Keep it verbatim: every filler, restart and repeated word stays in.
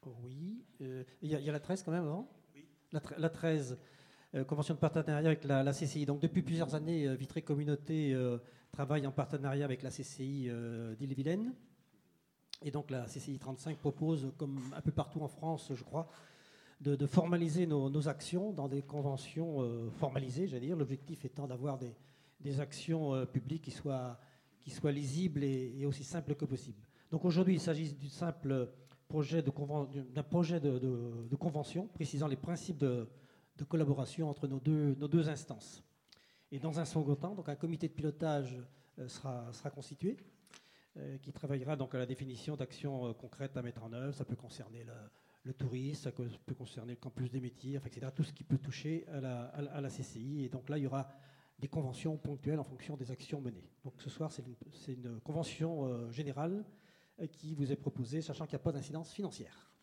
Oui. Euh, Il y, a- il y a la treize quand même avant. La, tre- la treize, euh, convention de partenariat avec la, la C C I. Donc depuis plusieurs années, euh, Vitré Communauté euh, travaille en partenariat avec la C C I euh, d'Ille-et-Vilaine. Et donc la C C I trente-cinq propose, comme un peu partout en France, je crois, de, de formaliser nos, nos actions dans des conventions euh, formalisées, j'allais dire. L'objectif étant d'avoir des, des actions euh, publiques qui soient, qui soient lisibles et, et aussi simples que possible. Donc aujourd'hui, il s'agit du simple projet de conven- d'un projet de, de- de convention précisant les principes de, de collaboration entre nos deux, nos deux instances. Et dans un second temps, donc un comité de pilotage euh, sera, sera constitué euh, qui travaillera donc à la définition d'actions euh, concrètes à mettre en œuvre. Ça peut concerner le, le tourisme, ça peut concerner le campus des métiers, enfin, et cetera. Tout ce qui peut toucher à la, à la- à la C C I. Et donc là, il y aura des conventions ponctuelles en fonction des actions menées. Donc ce soir, c'est une, c'est une convention euh, générale euh, qui vous est proposée, sachant qu'il n'y a pas d'incidence financière.